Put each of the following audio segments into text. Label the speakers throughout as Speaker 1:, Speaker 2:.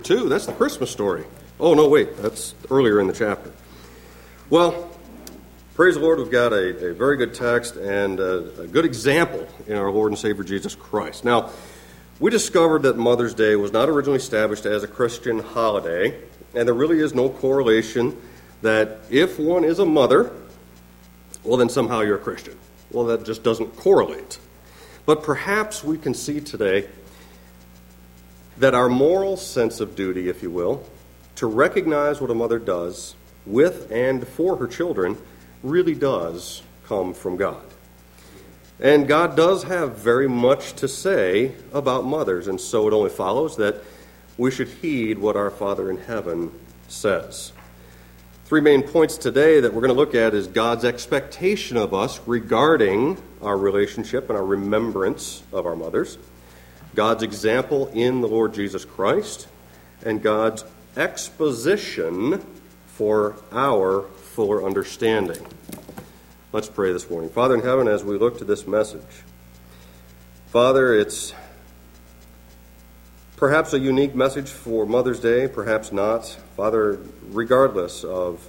Speaker 1: 2. That's the Christmas story. Oh, no, wait. That's earlier in the chapter. Well, praise the Lord, we've got a very good text and a good example in our Lord and Savior Jesus Christ. Now, we discovered that Mother's Day was not originally established as a Christian holiday, and there really is no correlation that if one is a mother, well, then somehow you're a Christian. Well, that just doesn't correlate. But perhaps we can see today that our moral sense of duty, if you will, to recognize what a mother does with and for her children really does come from God. And God does have very much to say about mothers, and so it only follows that we should heed what our Father in heaven says. 3 main points today that we're going to look at is God's expectation of us regarding our relationship and our remembrance of our mothers, God's example in the Lord Jesus Christ, and God's exposition for our fuller understanding. Let's pray this morning. Father in heaven, as we look to this message, Father, it's perhaps a unique message for Mother's Day, perhaps not. Father, regardless of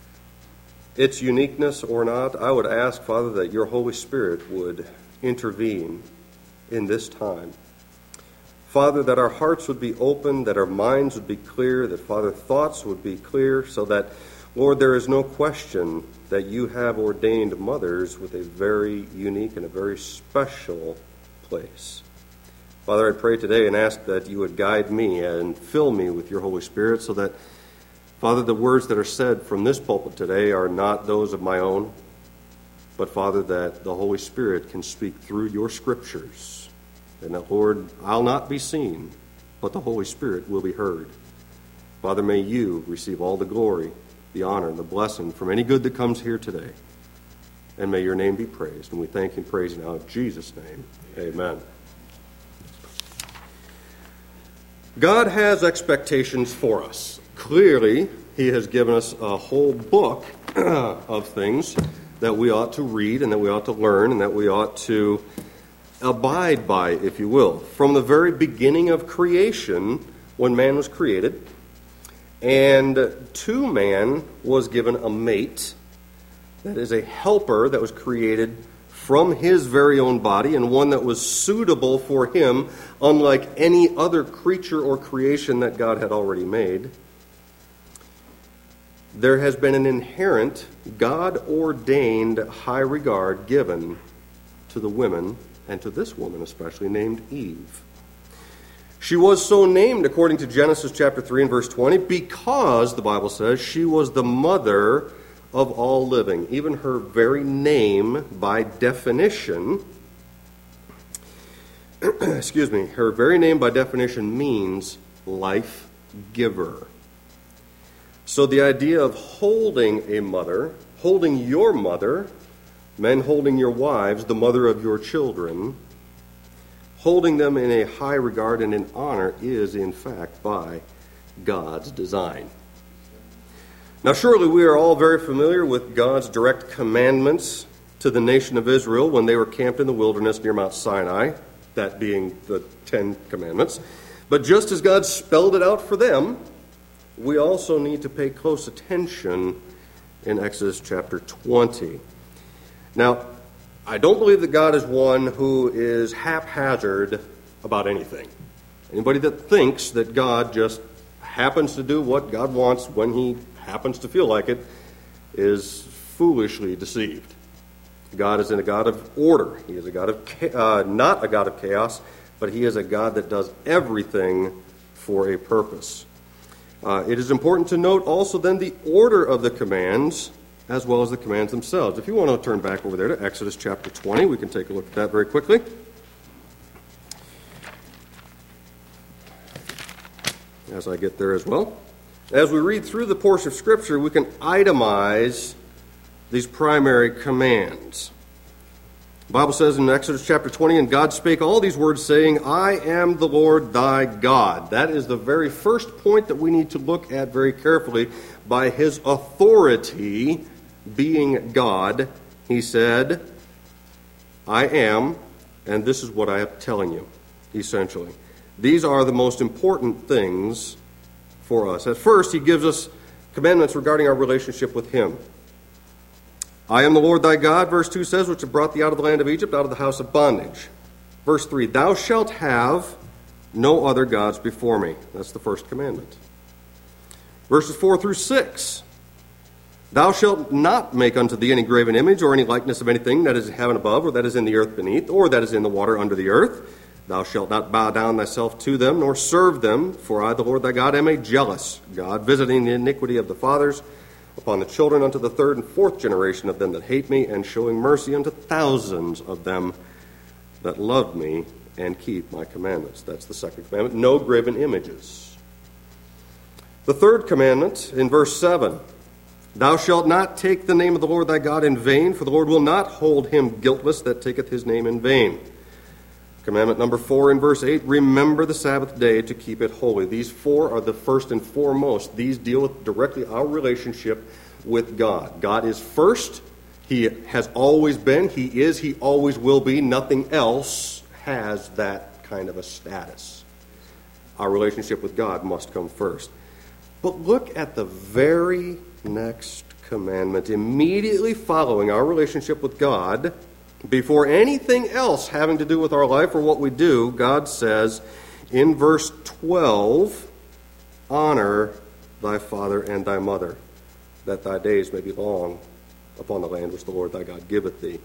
Speaker 1: its uniqueness or not, I would ask, Father, that your Holy Spirit would intervene in this time. Father, that our hearts would be open, that our minds would be clear, that, Father, thoughts would be clear, so that, Lord, there is no question that you have ordained mothers with a very unique and a very special place. Father, I pray today and ask that you would guide me and fill me with your Holy Spirit so that, Father, the words that are said from this pulpit today are not those of my own, but, Father, that the Holy Spirit can speak through your scriptures. And that, Lord, I'll not be seen, but the Holy Spirit will be heard. Father, may you receive all the glory, the honor, and the blessing from any good that comes here today. And may your name be praised. And we thank and praise you now in Jesus' name. Amen. God has expectations for us. Clearly, he has given us a whole book of things that we ought to read and that we ought to learn and that we ought to abide by, if you will. From the very beginning of creation, when man was created, and to man was given a mate, that is a helper that was created from his very own body, and one that was suitable for him, unlike any other creature or creation that God had already made. There has been an inherent, God-ordained high regard given to the women, and to this woman especially, named Eve. She was so named, according to Genesis chapter 3 and verse 20, because, the Bible says, she was the mother of all living. Even her very name, by definition, her very name by definition means life giver. So the idea of holding a mother, holding your mother, men holding your wives, the mother of your children, holding them in a high regard and in honor is, in fact, by God's design. Now, surely we are all very familiar with God's direct commandments to the nation of Israel when they were camped in the wilderness near Mount Sinai, that being the 10 Commandments. But just as God spelled it out for them, we also need to pay close attention in Exodus chapter 20. Now, I don't believe that God is one who is haphazard about anything. Anybody that thinks that God just happens to do what God wants when he happens to feel like it is foolishly deceived. God is a God of order. He is a God of not a God of chaos, but he is a God that does everything for a purpose. It is important to note also then the order of the commands as well as the commands themselves. If you want to turn back over there to Exodus chapter 20, we can take a look at that very quickly. As I get there as well. As we read through the portion of Scripture, we can itemize these primary commands. The Bible says in Exodus chapter 20, "And God spake all these words, saying, I am the Lord thy God." That is the very first point that we need to look at very carefully. By his authority, being God, he said, I am, and this is what I am telling you, essentially. These are the most important things for us. At first, he gives us commandments regarding our relationship with him. I am the Lord thy God, verse 2 says, which have brought thee out of the land of Egypt, out of the house of bondage. Verse 3, thou shalt have no other gods before me. That's the first commandment. Verses 4 through 6, thou shalt not make unto thee any graven image or any likeness of anything that is in heaven above, or that is in the earth beneath, or that is in the water under the earth. Thou shalt not bow down thyself to them, nor serve them, for I, the Lord thy God, am a jealous God, visiting the iniquity of the fathers upon the children unto the third and fourth generation of them that hate me, and showing mercy unto thousands of them that love me and keep my commandments. That's the second commandment. No graven images. The third commandment in verse 7, thou shalt not take the name of the Lord thy God in vain, for the Lord will not hold him guiltless that taketh his name in vain. Commandment number 4 in verse 8, remember the Sabbath day to keep it holy. These four are the first and foremost. These deal with directly our relationship with God. God is first. He has always been. He is. He always will be. Nothing else has that kind of a status. Our relationship with God must come first. But look at the very next commandment immediately following our relationship with God. Before anything else having to do with our life or what we do, God says in verse 12, honor thy father and thy mother, that thy days may be long upon the land which the Lord thy God giveth thee.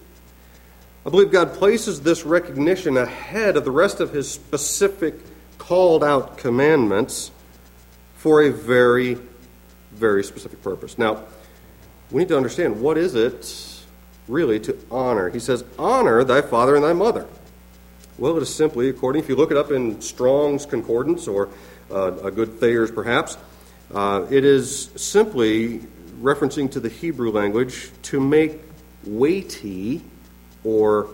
Speaker 1: I believe God places this recognition ahead of the rest of his specific called out commandments for a very, very specific purpose. Now, we need to understand, what is it really to honor? He says, honor thy father and thy mother. Well, it is simply, if you look it up in Strong's Concordance or a good Thayer's perhaps, it is simply referencing to the Hebrew language to make weighty, or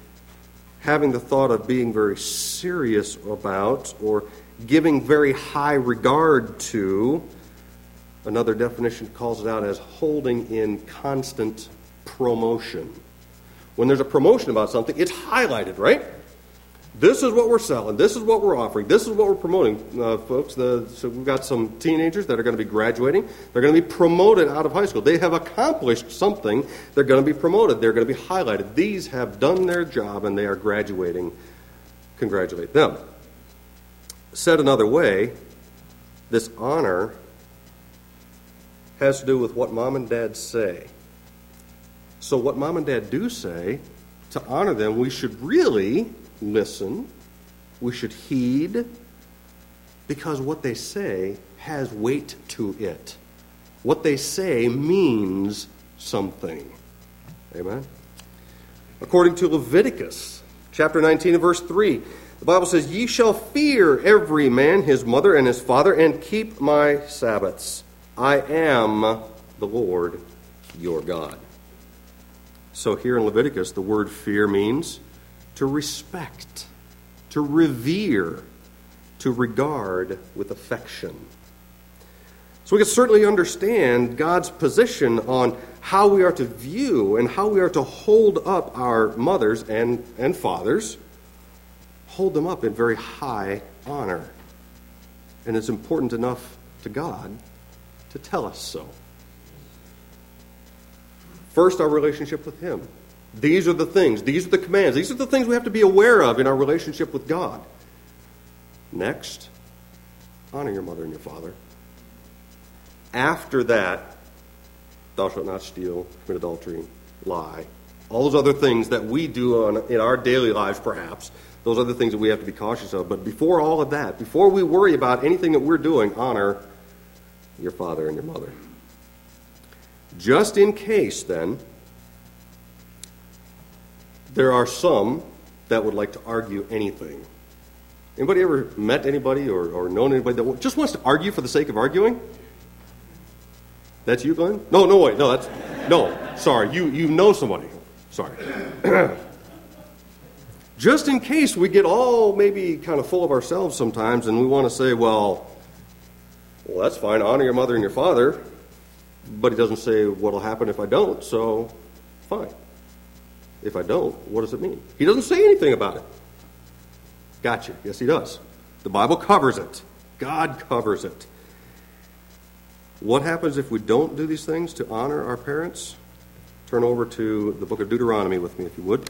Speaker 1: having the thought of being very serious about, or giving very high regard to. Another definition calls it out as holding in constant promotion. When there's a promotion about something, it's highlighted, right? This is what we're selling. This is what we're offering. This is what we're promoting, folks. So we've got some teenagers that are going to be graduating. They're going to be promoted out of high school. They have accomplished something. They're going to be promoted. They're going to be highlighted. These have done their job and they are graduating. Congratulate them. Said another way, this honor has to do with what mom and dad say. So what mom and dad do say, to honor them, we should really listen. We should heed, because what they say has weight to it. What they say means something. Amen? According to Leviticus chapter 19 and verse 3, the Bible says, ye shall fear every man his mother and his father, and keep my Sabbaths. I am the Lord your God. So here in Leviticus, the word fear means to respect, to revere, to regard with affection. So we can certainly understand God's position on how we are to view and how we are to hold up our mothers and fathers, hold them up in very high honor. And it's important enough to God to tell us so. First, our relationship with him. These are the things, these are the commands, these are the things we have to be aware of in our relationship with God. Next, honor your mother and your father. After that, thou shalt not steal, commit adultery, lie. All those other things that we do in our daily lives, perhaps, those are the things that we have to be cautious of. But before all of that, before we worry about anything that we're doing, honor your father and your mother. Just in case, then, there are some that would like to argue anything. Anybody ever met anybody or known anybody that just wants to argue for the sake of arguing? That's you, Glenn? No, wait, no, sorry, you know somebody. Sorry. Just in case we get all maybe kind of full of ourselves sometimes and we want to say, well, that's fine, honor your mother and your father, but he doesn't say what'll happen if I don't, so fine. If I don't, what does it mean? He doesn't say anything about it. Gotcha. Yes, he does. The Bible covers it. God covers it. What happens if we don't do these things to honor our parents? Turn over to the book of Deuteronomy with me, if you would.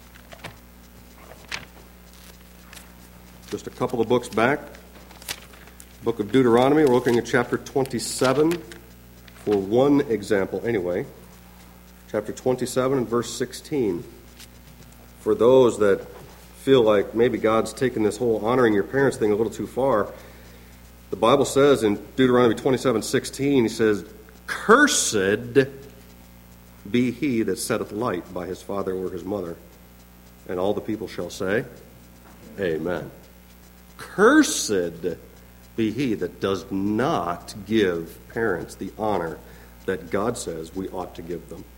Speaker 1: Just a couple of books back. Book of Deuteronomy, we're looking at chapter 27 for one example anyway. Chapter 27 and verse 16. For those that feel like maybe God's taken this whole honoring your parents thing a little too far, the Bible says in Deuteronomy 27:16, he says, "Cursed be he that setteth light by his father or his mother." And all the people shall say, Amen. Cursed be he that does not give parents the honor that God says we ought to give them.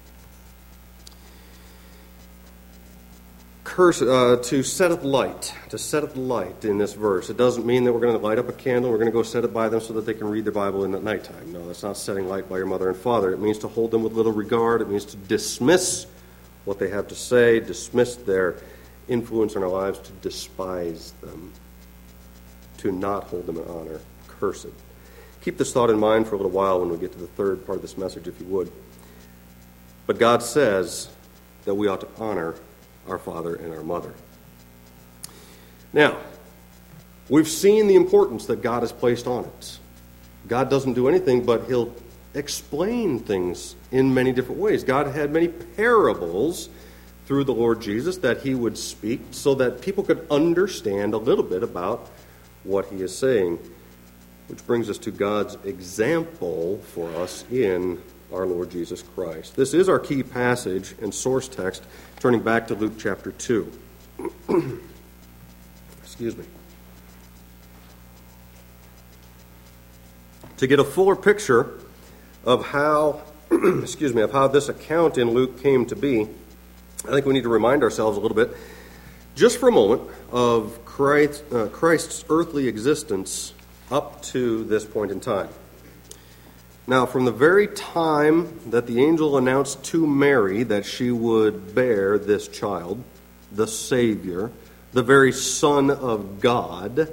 Speaker 1: To setteth light in this verse. It doesn't mean that we're going to light up a candle, we're going to go set it by them so that they can read their Bible in at nighttime. No, that's not setting light by your mother and father. It means to hold them with little regard. It means to dismiss what they have to say, dismiss their influence in our lives, to despise them, to not hold them in honor. Cursed. Keep this thought in mind for a little while when we get to the third part of this message, if you would. But God says that we ought to honor our father and our mother. Now, we've seen the importance that God has placed on it. God doesn't do anything, but he'll explain things in many different ways. God had many parables through the Lord Jesus that he would speak so that people could understand a little bit about what he is saying, which brings us to God's example for us in our Lord Jesus Christ. This is our key passage and source text, turning back to Luke chapter 2. Excuse me. To get a fuller picture of how, of how this account in Luke came to be, I think we need to remind ourselves a little bit, just for a moment, of Christ's earthly existence up to this point in time. Now, from the very time that the angel announced to Mary that she would bear this child, the Savior, the very Son of God,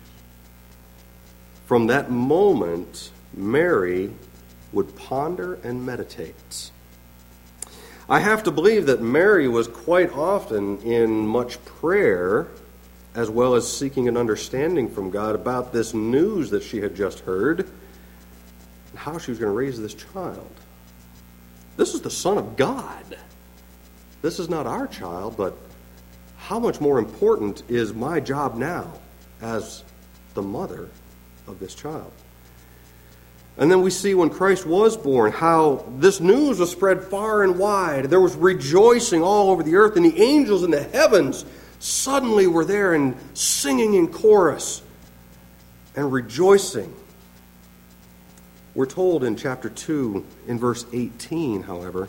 Speaker 1: from that moment, Mary would ponder and meditate. I have to believe that Mary was quite often in much prayer, as well as seeking an understanding from God about this news that she had just heard, how she was going to raise this child. This is the Son of God. This is not our child, but how much more important is my job now as the mother of this child? And then we see when Christ was born, how this news was spread far and wide. There was rejoicing all over the earth, and the angels in the heavens suddenly were there and singing in chorus and rejoicing. We're told in chapter 2, in verse 18, however,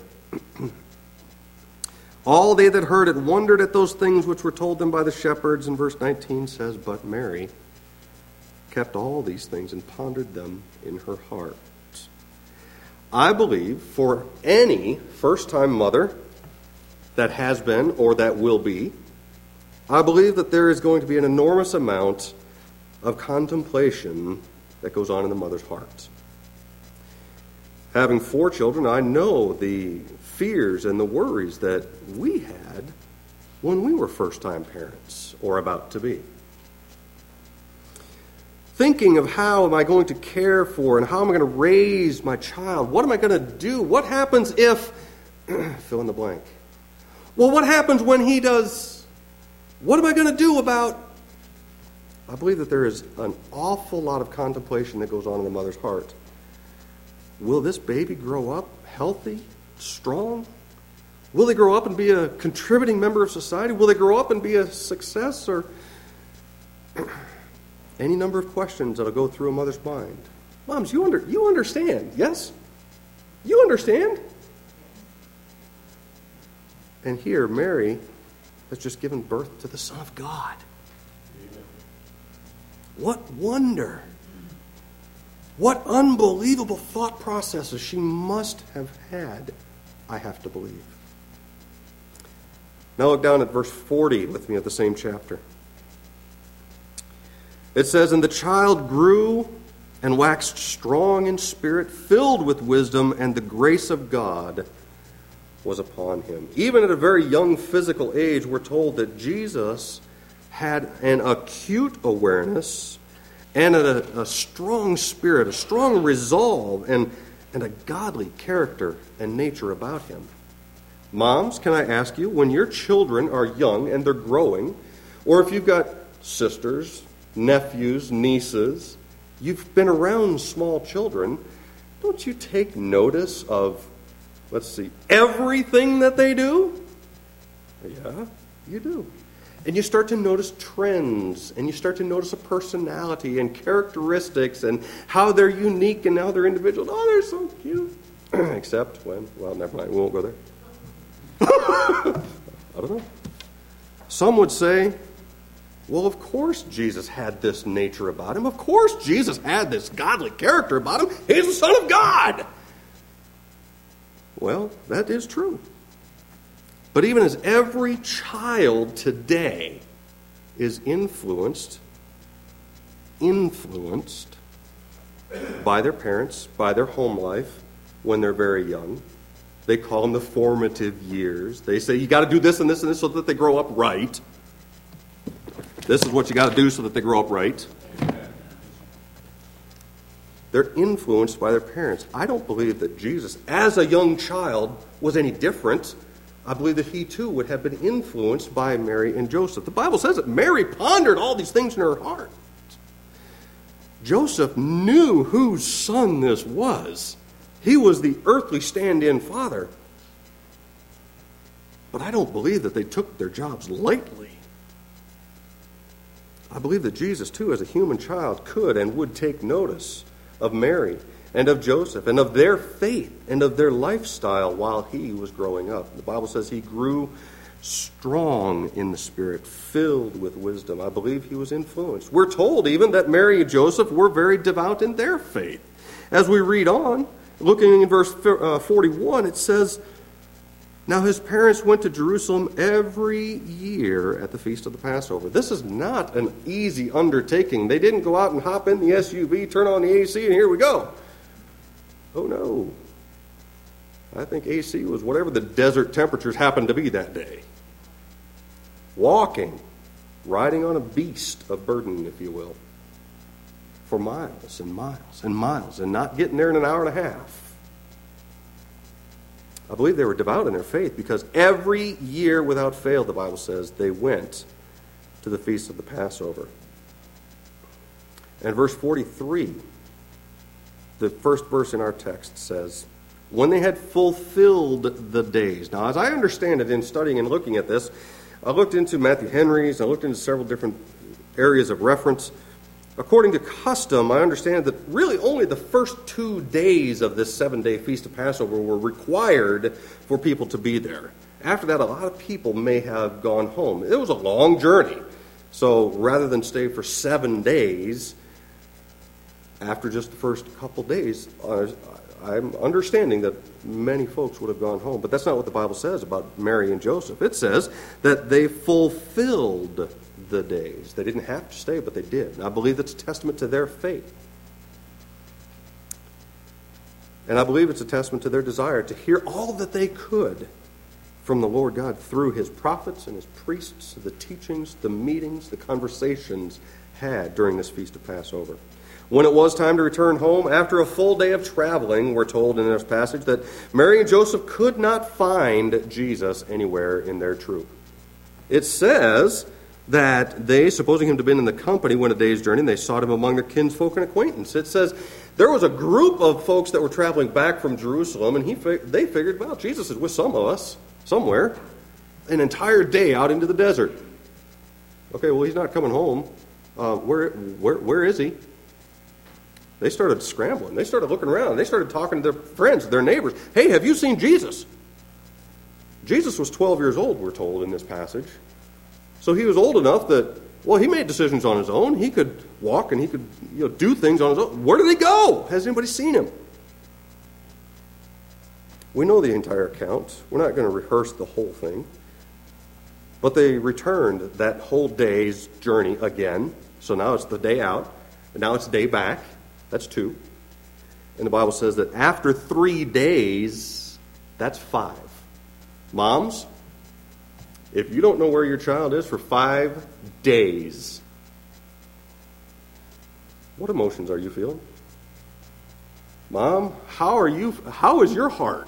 Speaker 1: all they that heard it wondered at those things which were told them by the shepherds. And verse 19 says, but Mary kept all these things and pondered them in her heart. I believe for any first-time mother that has been or that will be, I believe that there is going to be an enormous amount of contemplation that goes on in the mother's heart. Having 4 children, I know the fears and the worries that we had when we were first-time parents or about to be. Thinking of how am I going to care for and how am I going to raise my child? What am I going to do? What happens if... fill in the blank. Well, what happens when he does... What am I going to do about... I believe that there is an awful lot of contemplation that goes on in the mother's heart. Will this baby grow up healthy, strong? Will they grow up and be a contributing member of society? Will they grow up and be a success? Or any number of questions that will go through a mother's mind. Moms, you understand, yes? You understand? And here, Mary has just given birth to the Son of God. Amen. What wonder! What unbelievable thought processes she must have had, I have to believe. Now look down at verse 40 with me of the same chapter. It says, and the child grew and waxed strong in spirit, filled with wisdom, and the grace of God was upon him. Even at a very young physical age, we're told that Jesus had an acute awareness and a strong spirit, a strong resolve, and a godly character and nature about him. Moms, can I ask you, when your children are young and they're growing, or if you've got sisters, nephews, nieces, you've been around small children, don't you take notice of, everything that they do? Yeah, you do. And you start to notice trends, and you start to notice a personality and characteristics and how they're unique and how they're individual. Oh, they're so cute. Except when, never mind, we won't go there. I don't know. Some would say, well, of course Jesus had this nature about him. Of course Jesus had this godly character about him. He's the Son of God. Well, that is true. But even as every child today is influenced by their parents, by their home life when they're very young. They call them the formative years. They say you got to do this and this and this so that they grow up right. This is what you got to do so that they grow up right. They're influenced by their parents. I don't believe that Jesus, as a young child, was any different. I believe that he too would have been influenced by Mary and Joseph. The Bible says that Mary pondered all these things in her heart. Joseph knew whose son this was. He was the earthly stand-in father. But I don't believe that they took their jobs lightly. I believe that Jesus too, as a human child, could and would take notice of Mary and of Joseph and of their faith and of their lifestyle while he was growing up. The Bible says he grew strong in the Spirit, filled with wisdom. I believe he was influenced. We're told even that Mary and Joseph were very devout in their faith. As we read on, looking in verse 41, it says, now his parents went to Jerusalem every year at the feast of the Passover. This is not an easy undertaking. They didn't go out and hop in the SUV, turn on the AC, and here we go. Oh no. I think AC was whatever the desert temperatures happened to be that day. Walking, riding on a beast of burden, if you will, for miles and miles and miles, and not getting there in an hour and a half. I believe they were devout in their faith because every year without fail, the Bible says, they went to the feast of the Passover. And verse 43, the first verse in our text says, when they had fulfilled the days. Now, as I understand it in studying and looking at this, I looked into Matthew Henry's, I looked into several different areas of reference. According to custom, I understand that really only the first 2 days of this 7-day Feast of Passover were required for people to be there. After that, a lot of people may have gone home. It was a long journey. So rather than stay for 7 days, after just the first couple days, I'm understanding that many folks would have gone home. But that's not what the Bible says about Mary and Joseph. It says that they fulfilled the days. They didn't have to stay, but they did. And I believe that's a testament to their faith. And I believe it's a testament to their desire to hear all that they could from the Lord God through his prophets and his priests, the teachings, the meetings, the conversations had during this Feast of Passover. When it was time to return home, after a full day of traveling, we're told in this passage that Mary and Joseph could not find Jesus anywhere in their troop. It says that they, supposing him to have been in the company, went a day's journey, and they sought him among their kinsfolk and acquaintance. It says there was a group of folks that were traveling back from Jerusalem, and they figured, well, Jesus is with some of us, somewhere, an entire day out into the desert. Okay, well, he's not coming home. Where is he? They started scrambling. They started looking around. They started talking to their friends, their neighbors. Hey, have you seen Jesus? Jesus was 12 years old, we're told in this passage. So he was old enough that, well, he made decisions on his own. He could walk and he could do things on his own. Where did he go? Has anybody seen him? We know the entire account. We're not going to rehearse the whole thing. But they returned that whole day's journey again. So now it's the day out, and now it's day back. That's 2. And the Bible says that after 3 days, that's 5. Moms, if you don't know where your child is for 5 days, what emotions are you feeling? Mom, how is your heart?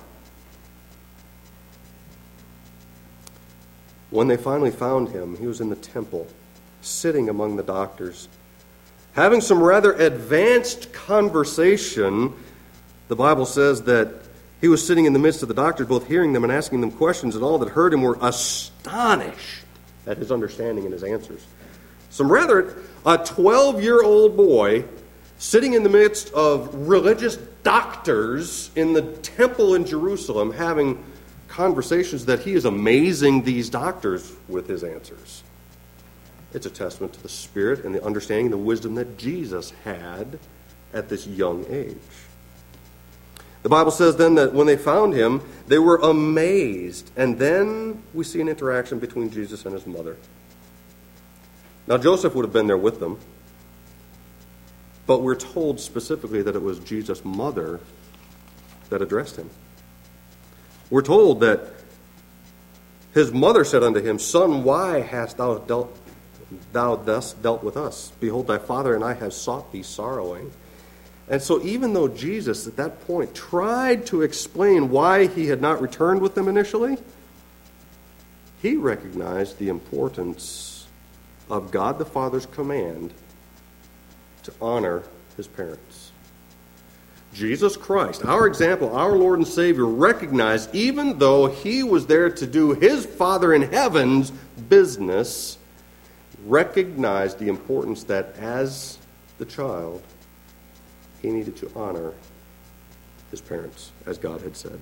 Speaker 1: When they finally found him, he was in the temple, sitting among the doctors, having some rather advanced conversation. The Bible says that he was sitting in the midst of the doctors, both hearing them and asking them questions, and all that heard him were astonished at his understanding and his answers. A 12-year-old boy sitting in the midst of religious doctors in the temple in Jerusalem having conversations that he is amazing these doctors with his answers. It's a testament to the spirit and the understanding and the wisdom that Jesus had at this young age. The Bible says then that when they found him, they were amazed. And then we see an interaction between Jesus and his mother. Now, Joseph would have been there with them, but we're told specifically that it was Jesus' mother that addressed him. We're told that his mother said unto him, Son, why hast thou thus dealt with us? Behold, thy father and I have sought thee sorrowing. And so even though Jesus at that point tried to explain why he had not returned with them initially, he recognized the importance of God the Father's command to honor his parents. Jesus Christ, our example, our Lord and Savior, recognized even though he was there to do his Father in heaven's business, recognized the importance that as the child, he needed to honor his parents, as God had said.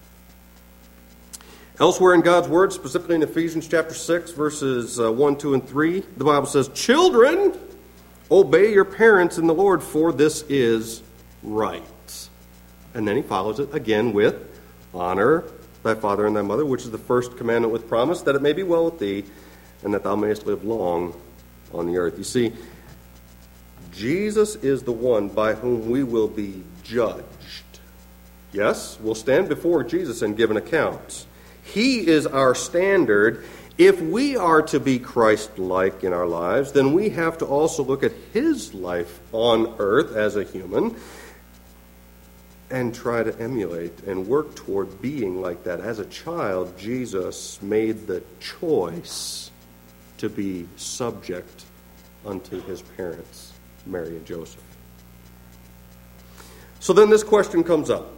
Speaker 1: Elsewhere in God's Word, specifically in Ephesians chapter 6, verses 1, 2, and 3, the Bible says, Children, obey your parents in the Lord, for this is right. And then he follows it again with, Honor thy father and thy mother, which is the first commandment with promise, that it may be well with thee, and that thou mayest live long on the earth. You see, Jesus is the one by whom we will be judged. Yes, we'll stand before Jesus and give an account. He is our standard. If we are to be Christ-like in our lives, then we have to also look at his life on earth as a human and try to emulate and work toward being like that. As a child, Jesus made the choice to be subject unto his parents, Mary and Joseph. So then this question comes up.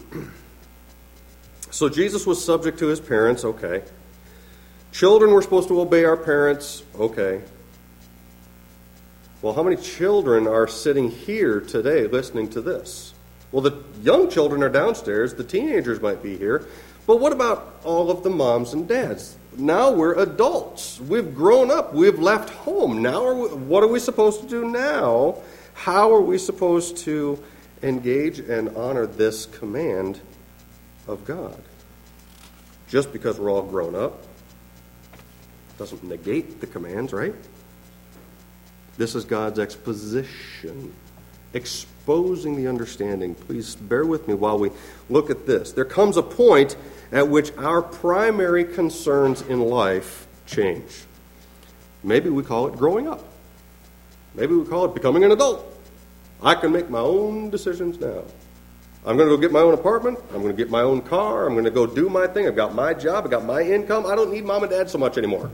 Speaker 1: So Jesus was subject to his parents, okay. Children were supposed to obey our parents, okay. Well, how many children are sitting here today listening to this? Well, the young children are downstairs, the teenagers might be here, but what about all of the moms and dads? Now we're adults. We've grown up. We've left home. Now, what are we supposed to do now? How are we supposed to engage and honor this command of God? Just because we're all grown up doesn't negate the commands, right? This is God's exposition, exposing the understanding. Please bear with me while we look at this. There comes a point at which our primary concerns in life change. Maybe we call it growing up. Maybe we call it becoming an adult. I can make my own decisions now. I'm going to go get my own apartment. I'm going to get my own car. I'm going to go do my thing. I've got my job. I've got my income. I don't need mom and dad so much anymore.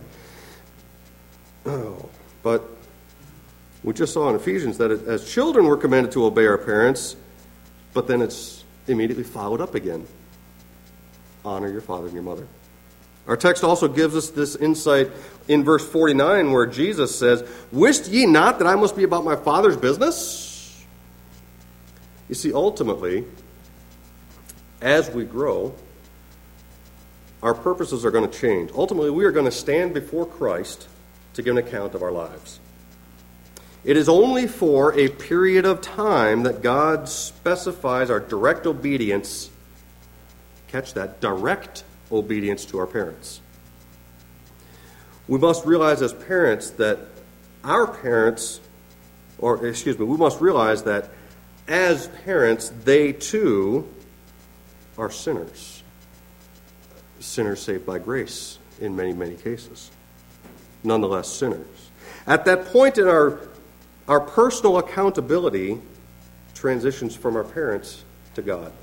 Speaker 1: Oh, but we just saw in Ephesians that as children we're commanded to obey our parents, but then it's immediately followed up again. Honor your father and your mother. Our text also gives us this insight in verse 49 where Jesus says, Wist ye not that I must be about my Father's business? You see, ultimately, as we grow, our purposes are going to change. Ultimately, we are going to stand before Christ to give an account of our lives. It is only for a period of time that God specifies our direct obedience. Catch that, direct obedience to our parents. We must realize as parents that we must realize that as parents, they too are sinners. Sinners saved by grace in many, many cases. Nonetheless, sinners. At that point in our personal accountability transitions from our parents to God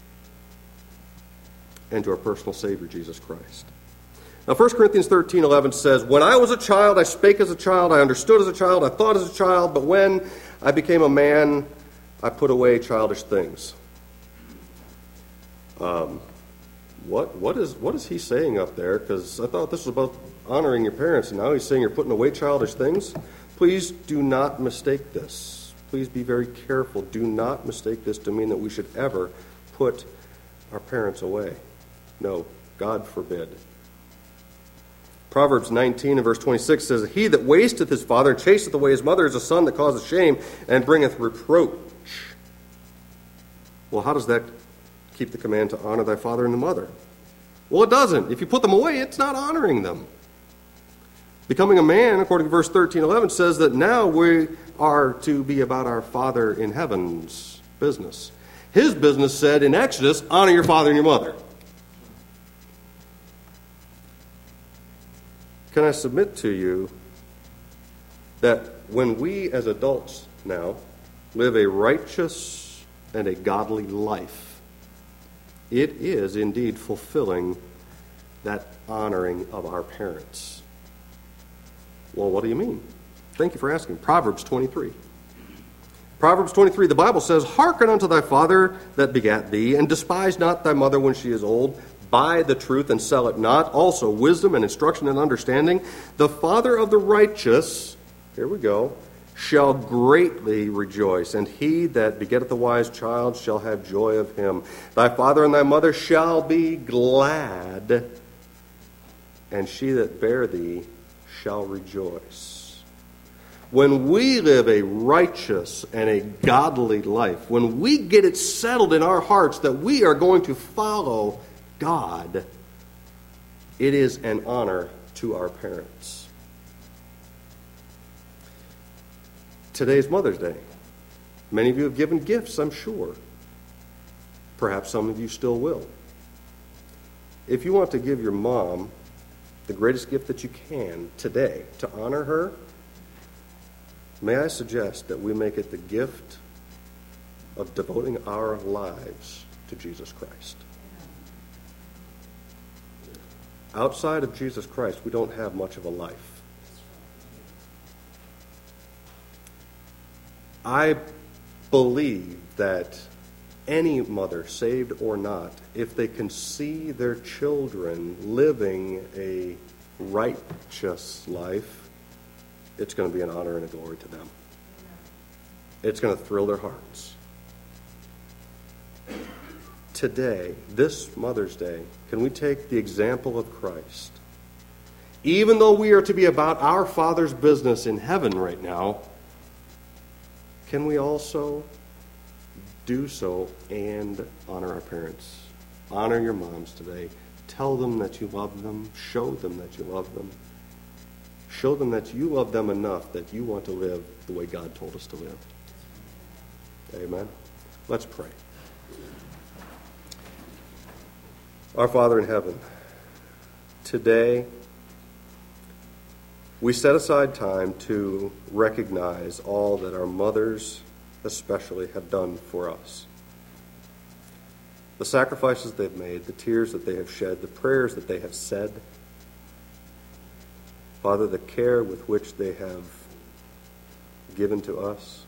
Speaker 1: and to our personal Savior, Jesus Christ. Now, 1 Corinthians 13:11 says, "When I was a child, I spake as a child, I understood as a child, I thought as a child, but when I became a man, I put away childish things." What is he saying up there? Because I thought this was about honoring your parents, and now he's saying you're putting away childish things. Please do not mistake this. Please be very careful. Do not mistake this to mean that we should ever put our parents away. No, God forbid. Proverbs 19 and verse 26 says, "He that wasteth his father and chaseth away his mother is a son that causeth shame and bringeth reproach." Well, how does that keep the command to honor thy father and the mother? Well, it doesn't. If you put them away, it's not honoring them. Becoming a man, according to verse 13:11, says that now we are to be about our Father in heaven's business. His business said in Exodus, honor your father and your mother. Can I submit to you that when we as adults now live a righteous and a godly life, it is indeed fulfilling that honoring of our parents? Well, what do you mean? Thank you for asking. Proverbs 23. Proverbs 23, the Bible says, "Hearken unto thy father that begat thee, and despise not thy mother when she is old. Buy the truth and sell it not. Also wisdom and instruction and understanding. The father of the righteous," here we go, "shall greatly rejoice, and he that begetteth a wise child shall have joy of him. Thy father and thy mother shall be glad, and she that bare thee shall rejoice." When we live a righteous and a godly life, when we get it settled in our hearts that we are going to follow God, it is an honor to our parents. Today's Mother's Day. Many of you have given gifts, I'm sure. Perhaps some of you still will. If you want to give your mom the greatest gift that you can today to honor her, may I suggest that we make it the gift of devoting our lives to Jesus Christ. Outside of Jesus Christ, we don't have much of a life. I believe that any mother, saved or not, if they can see their children living a righteous life, it's going to be an honor and a glory to them. It's going to thrill their hearts. Today, this Mother's Day, can we take the example of Christ? Even though we are to be about our Father's business in heaven right now, can we also do so and honor our parents? Honor your moms today. Tell them that you love them. Show them that you love them. Show them that you love them enough that you want to live the way God told us to live. Amen. Let's pray. Our Father in heaven, today we set aside time to recognize all that our mothers especially have done for us. The sacrifices they've made, the tears that they have shed, the prayers that they have said. Father, the care with which they have given to us.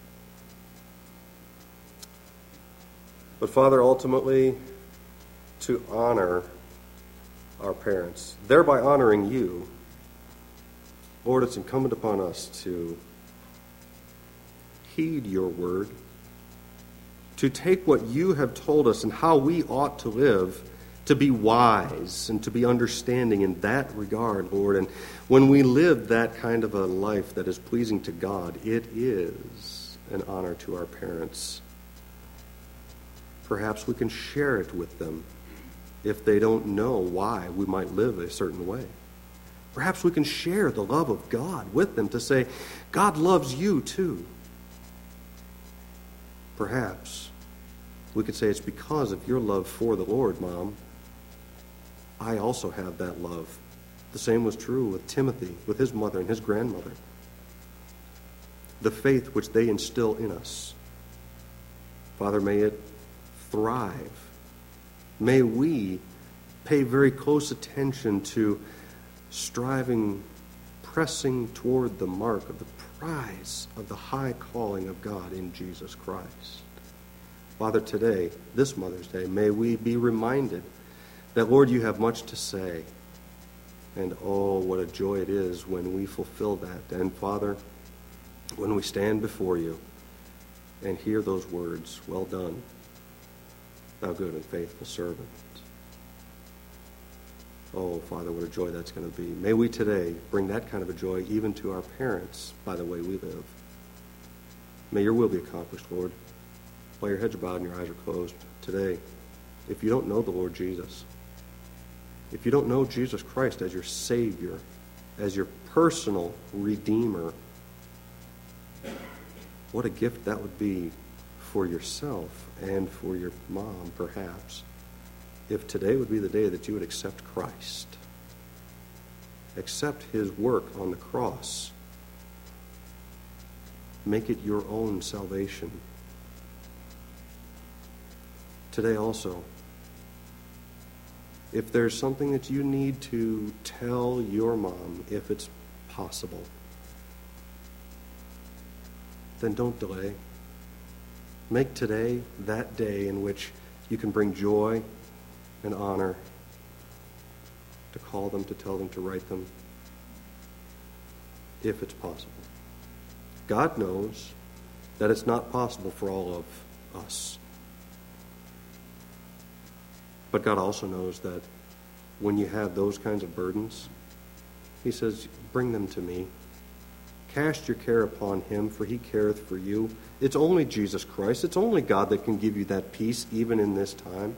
Speaker 1: But Father, ultimately, to honor our parents, thereby honoring you, Lord, it's incumbent upon us to heed your word, to take what you have told us and how we ought to live, to be wise and to be understanding in that regard, Lord. And when we live that kind of a life that is pleasing to God, it is an honor to our parents. Perhaps we can share it with them if they don't know why we might live a certain way. Perhaps we can share the love of God with them to say, God loves you too. perhaps we could say it's because of your love for the Lord, Mom. I also have that love. The same was true with Timothy, with his mother and his grandmother. The faith which they instill in us. Father, may it thrive. May we pay very close attention to striving, pressing toward the mark of the prize of the high calling of God in Jesus Christ. Father, today, this Mother's Day, may we be reminded that, Lord, you have much to say. And oh, what a joy it is when we fulfill that. And Father, when we stand before you and hear those words, well done, thou good and faithful servant. Oh, Father, what a joy that's going to be. May we today bring that kind of a joy even to our parents by the way we live. May your will be accomplished, Lord. While your heads are bowed and your eyes are closed today, if you don't know the Lord Jesus, if you don't know Jesus Christ as your Savior, as your personal Redeemer, what a gift that would be for yourself and for your mom, perhaps, if today would be the day that you would accept Christ, accept his work on the cross, make it your own salvation. Today also, if there's something that you need to tell your mom, if it's possible, then don't delay. Make today that day in which you can bring joy and honor to call them, to tell them, to write them, if it's possible. God knows that it's not possible for all of us. But God also knows that when you have those kinds of burdens, he says, bring them to me. Cast your care upon him, for he careth for you. It's only Jesus Christ. It's only God that can give you that peace, even in this time.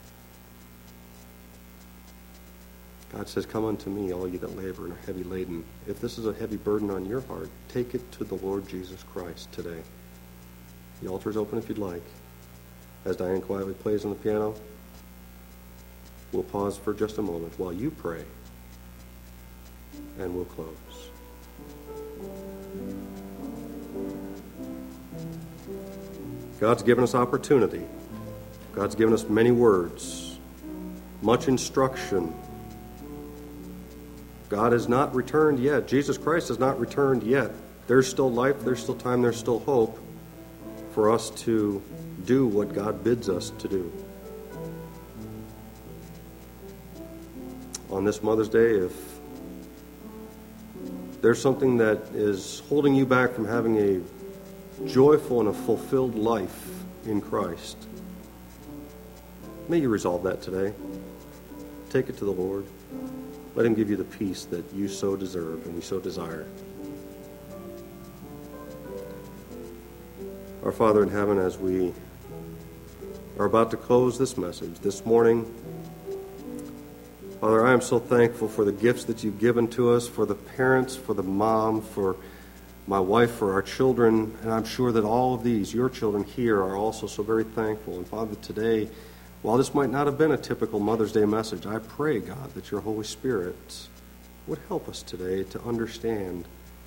Speaker 1: God says, come unto me, all you that labor and are heavy laden. If this is a heavy burden on your heart, take it to the Lord Jesus Christ today. The altar is open if you'd like. As Diane quietly plays on the piano, we'll pause for just a moment while you pray, and we'll close. God's given us opportunity. God's given us many words, much instruction. God has not returned yet. Jesus Christ has not returned yet. There's still life, there's still time, there's still hope for us to do what God bids us to do. On this Mother's Day, if there's something that is holding you back from having a joyful and a fulfilled life in Christ, may you resolve that today. Take it to the Lord. Let him give you the peace that you so deserve and you so desire. Our Father in heaven, as we are about to close this message this morning, Father, I am so thankful for the gifts that you've given to us, for the parents, for the mom, for my wife, for our children, and I'm sure that all of these, your children here, are also so very thankful. And Father, today, while this might not have been a typical Mother's Day message, I pray, God, that your Holy Spirit would help us today to understand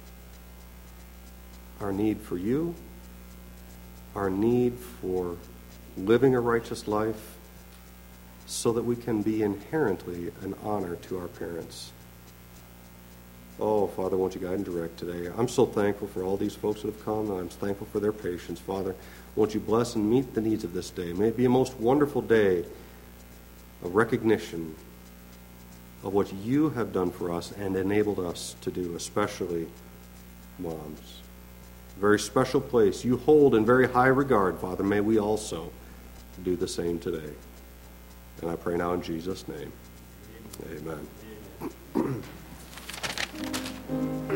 Speaker 1: our need for you, our need for living a righteous life, so that we can be inherently an honor to our parents. Oh, Father, won't you guide and direct today? I'm so thankful for all these folks that have come, and I'm thankful for their patience. Father, won't you bless and meet the needs of this day? May it be a most wonderful day of recognition of what you have done for us and enabled us to do, especially moms. A very special place you hold in very high regard, Father. May we also do the same today. And I pray now in Jesus' name. Amen.